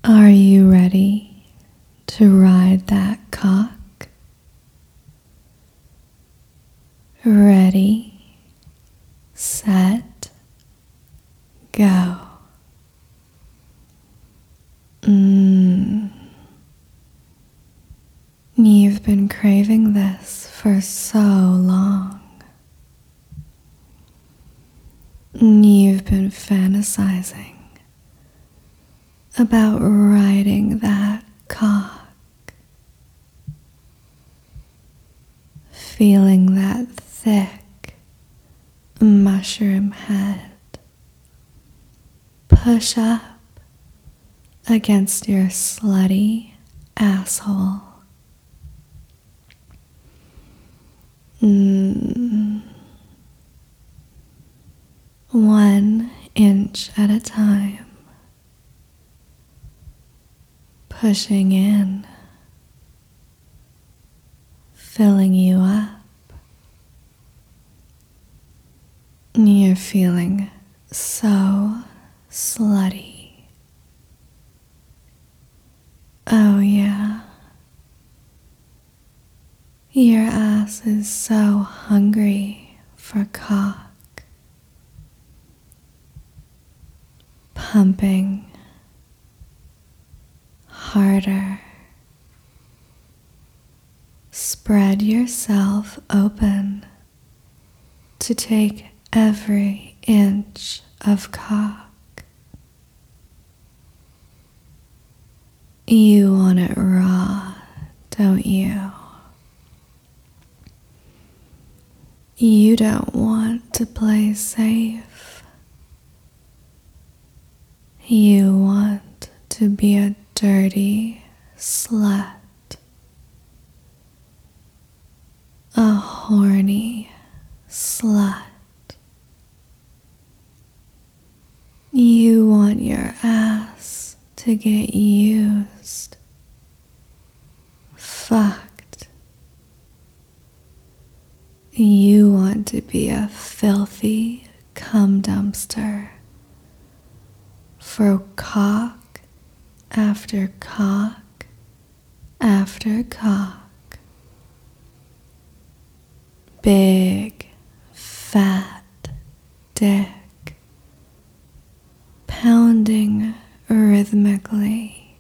Are you ready to ride that cock? Ready, set, go. You've been craving this for so long. You've been fantasizing about riding that cock, feeling that thick mushroom head push up against your slutty asshole. 1 inch at a time, pushing in, filling you up. You're feeling so slutty. Oh yeah. Your ass is so hungry for cock. Pumping harder. Spread yourself open to take every inch of cock. You want it raw, don't you? You don't want to play safe. You want to be a dirty slut. A horny slut. You want your ass to get used, fucked. You want to be a filthy cum dumpster for cock after cock after cock. Big, fat dick pounding rhythmically.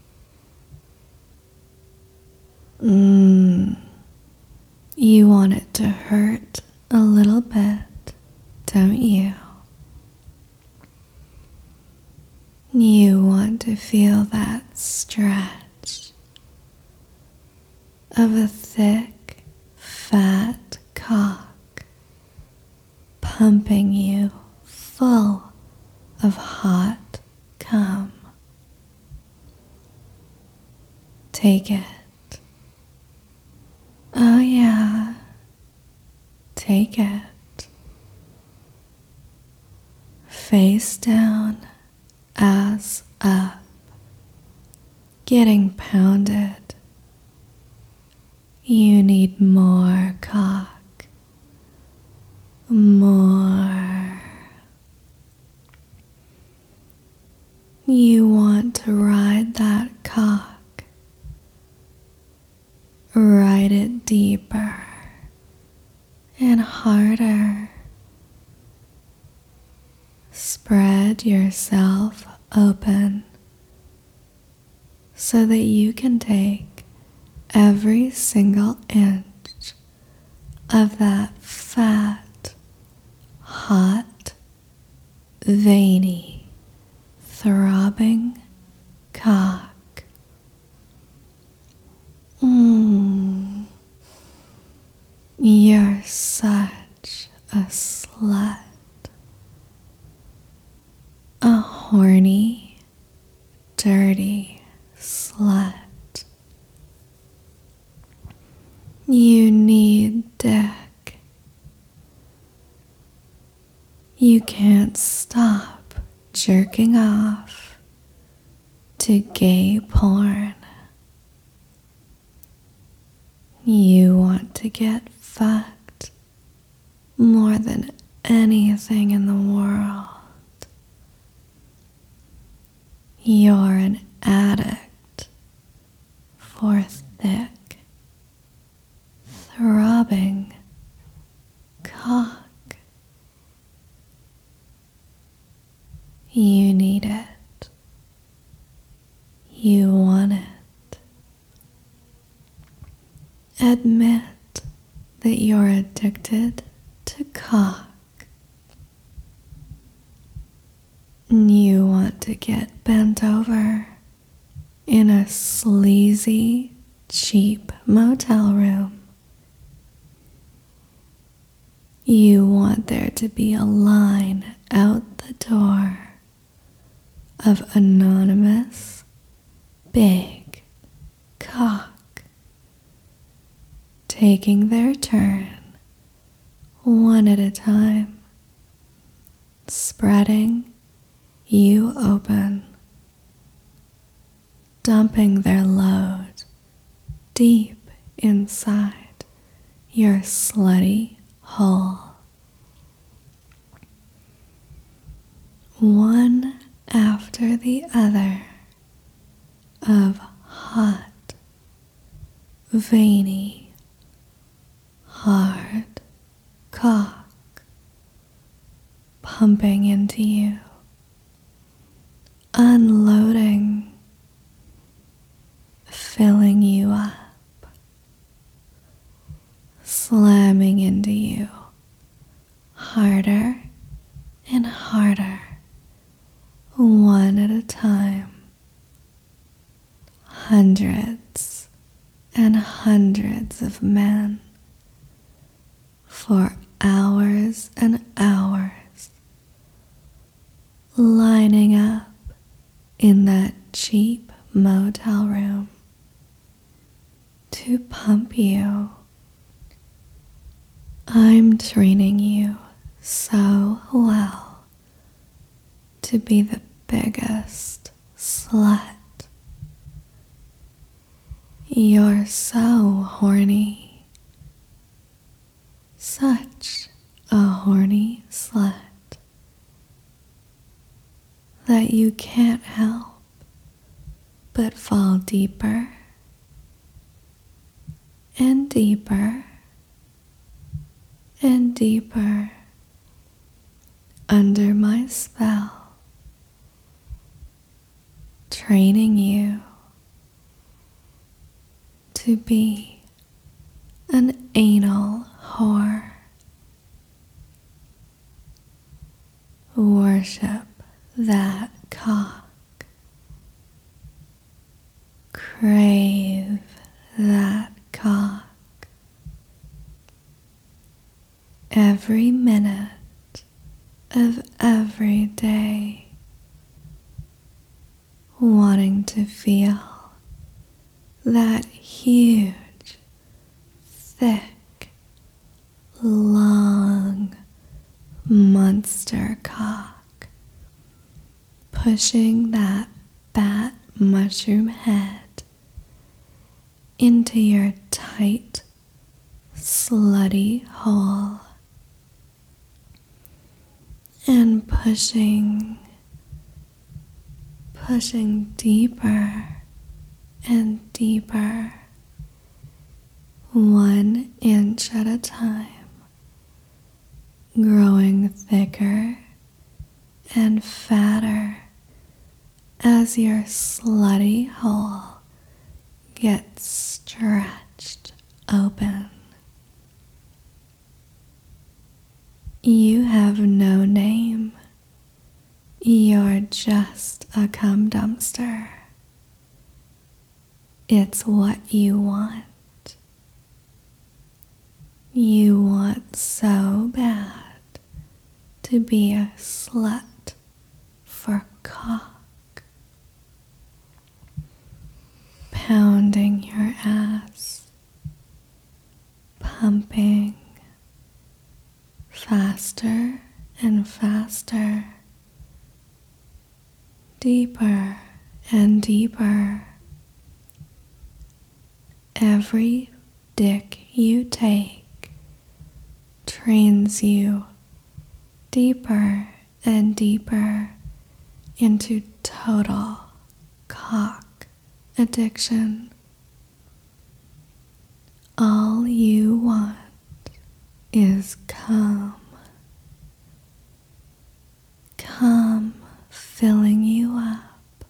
You want it to hurt a little bit, don't you? You want to feel that stretch of a thick, fat cock pumping you full of hot cum. Take it. Oh yeah, take it. Face down, ass up, getting pounded. You need more cock. More. You want to ride that cock. Ride it deeper and harder. Spread yourself open so that you can take every single inch of that fat, hot, veiny, throbbing cock. You're such a slut. A horny, dirty slut. You need dick. You can't stop jerking off to gay porn. You want to get fucked more than anything in the world. You're an addict for thick, throbbing cock. You need it. You want it. Admit that you're addicted to cock. You want to get bent over in a sleazy, cheap motel room. You want there to be a line out the door of anonymous, big cock taking their turn one at a time, spreading you open, dumping their load deep inside your slutty hole. One after the other of hot, veiny, hard cock pumping into you, unloading, filling you up, slamming into you harder and harder, one at a time. Hundreds and hundreds of men for hours and hours, lining up in that cheap motel room to pump you. I'm training you so well to be the biggest slut. You're so horny, such a horny slut, that you can't help but fall deeper and deeper and deeper under my spell, training you to be an anal whore. Worship that cock. Crave that cock. Every minute of every day, wanting to feel that huge, thick, long monster cock, pushing that bat mushroom head into your tight, slutty hole, and pushing deeper and deeper, 1 inch at a time, growing thicker and fatter as your slutty hole gets stretched open. You have no name. You're just a cum dumpster. It's what you want. You want so bad to be a slut for cock, pounding your ass, pumping faster and faster, deeper and deeper. Every dick you take trains you deeper and deeper into total cock addiction. All you want is calm. Calm filling you up,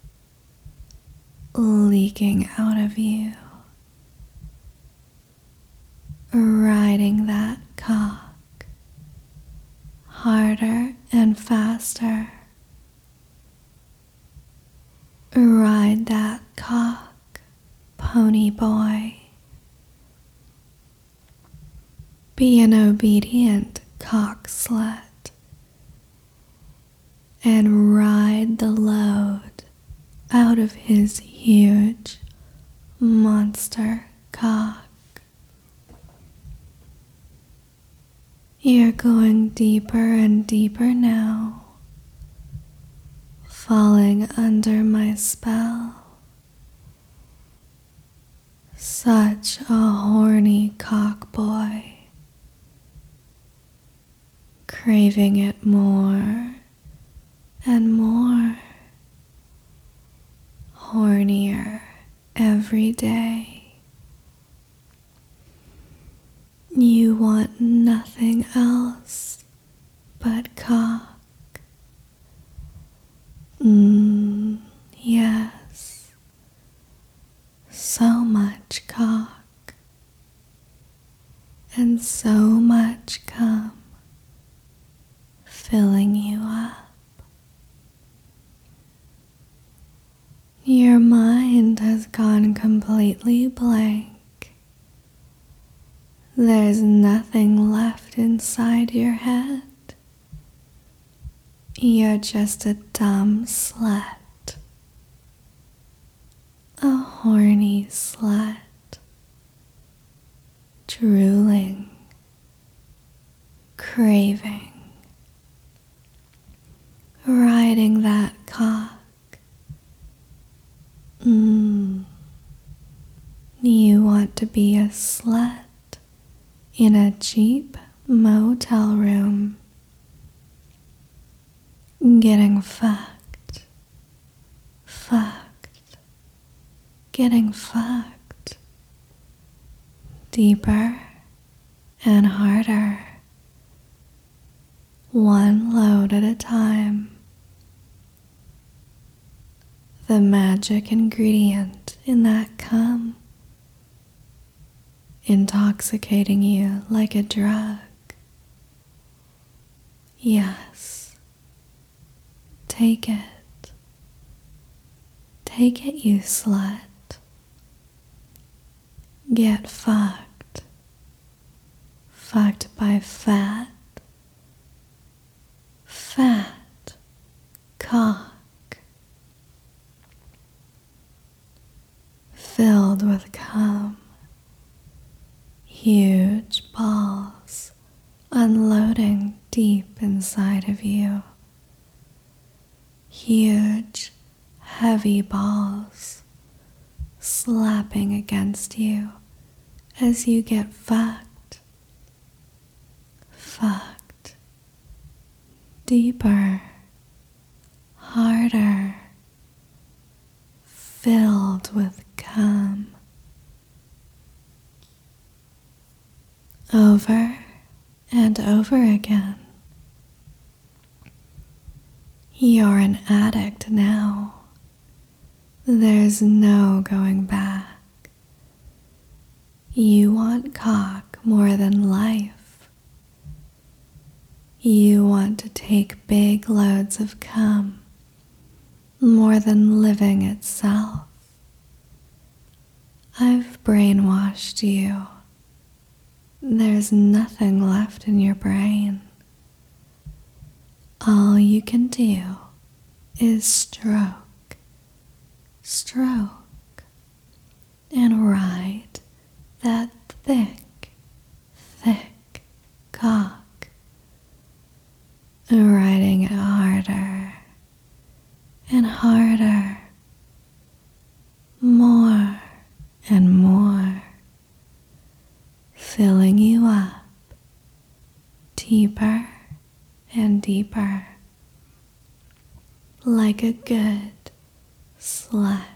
leaking out of you, riding that cock harder and faster. Ride that cock, pony boy. Be an obedient cock slut and ride the load out of his huge monster cock. You're going deeper and deeper now, falling under my spell. Such a horny cock boy, craving it more and more, hornier every day. You want nothing else but cock. Yes, so much cock and so much cum filling you up. Your mind has gone completely blank. There's nothing left inside your head. You're just a dumb slut. A horny slut. Drooling. Craving. Riding that cock. You want to be a slut in a cheap motel room, getting fucked, getting fucked, deeper and harder, one load at a time. The magic ingredient in that cum, intoxicating you like a drug. Yes, take it. Take it, you slut. Get fucked. Fucked by fat cock. Filled with cum. Huge balls unloading deep inside of you. Huge, heavy balls slapping against you as you get fucked. Fucked. Deeper. Harder. Filled with cum. Over and over again. You're an addict now. There's no going back. You want cock more than life. You want to take big loads of cum more than living itself. I've brainwashed you. There's nothing left in your brain. All you can do is stroke, and ride that thick cock, riding it harder and harder, more and more, filling you up deeper and deeper, like a good slut.